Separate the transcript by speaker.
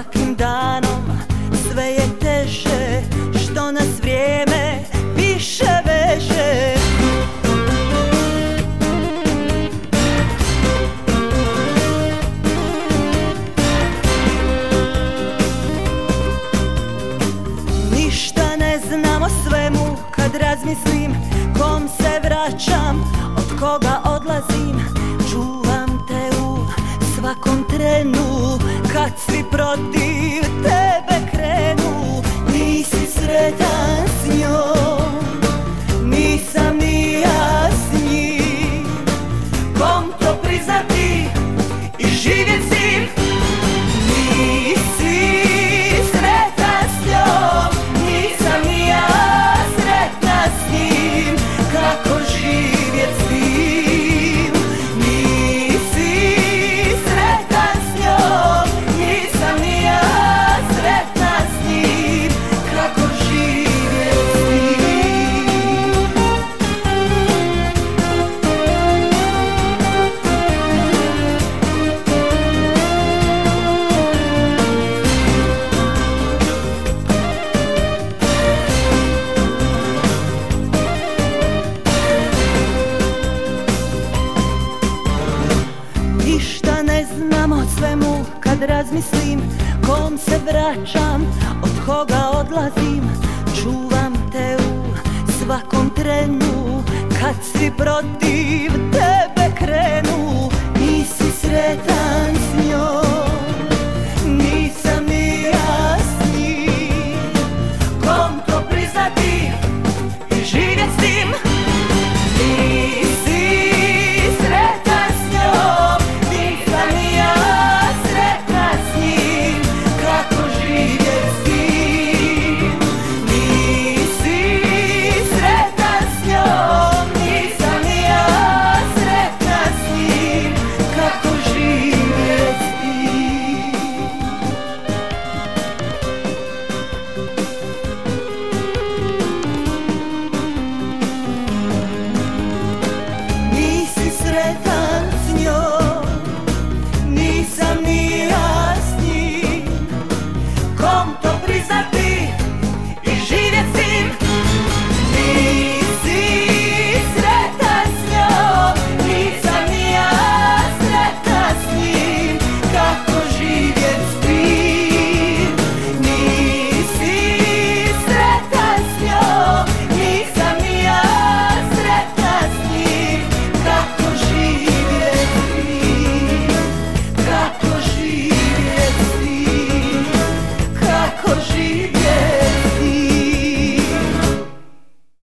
Speaker 1: svakim danom sve je teže, što nas vrijeme više veže. Ništa ne znam o svemu kad razmislim kom se vraćam, od koga odlazim. Čuvam te u svakom trenu kad svi protiv tebe krenu. Nisi sretan s njom, nisam ni ja s njim. Kom to priznati i živjet s njim? Nisi sretan s njom, nisam ni ja sretna s njim. Kako živjet s njim? Nisi sretan s njom, nisam ni ja sretna s njim. Kako živjet s njim? Ništa ne znam o svemu kad razmislim kom se vraćam, od koga odlazim. Čuvam te u svakom trenu kad svi protiv tebe krenu.